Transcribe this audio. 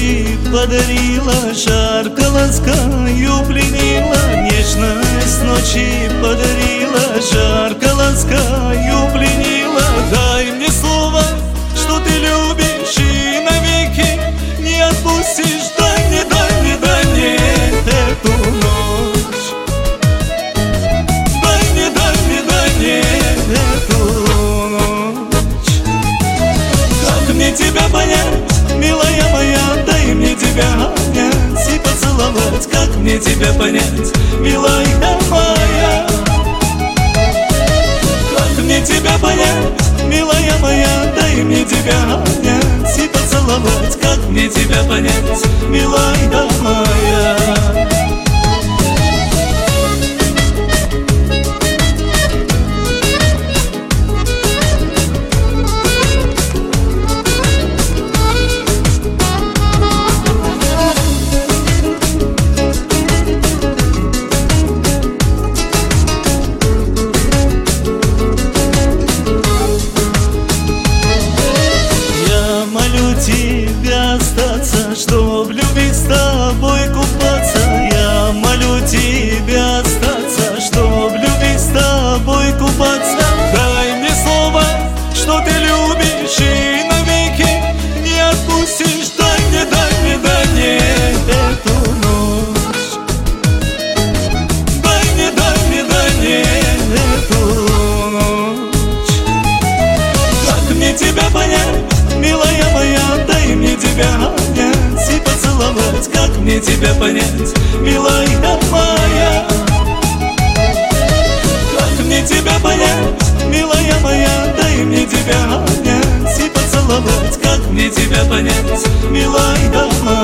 ночи подарила, жарко ласкаю пленила. Нежность ночи подарила, жарко ласкаю пленила. Дай мне слово, что ты любишь и навеки не отпустишь. Дай мне, дай мне, дай мне эту ночь. Дай мне, дай мне, дай мне эту ночь. Как мне тебя понять, милая моя? Дай мне тебя обнять и поцеловать. Как мне тебя понять, милая моя? Как мне тебя понять, милая моя? Дай мне тебя обнять и поцеловать. Как мне тебя понять, милая моя? Тебя остаться, чтоб любить с тобой купаться. Я молю тебя остаться, чтоб любить с тобой купаться. Дай мне слово, что ты любишь и навеки не отпустишь. Дай мне, дай мне, дай мне эту ночь. Дай мне, дай мне, дай мне эту ночь. Как мне тебя понять, милая моя? Дай мне тебя обнять и поцеловать. Как мне тебя понять, милая моя? Как мне тебя понять, милая моя? Дай мне тебя обнять и поцеловать. Как мне тебя понять, милая моя?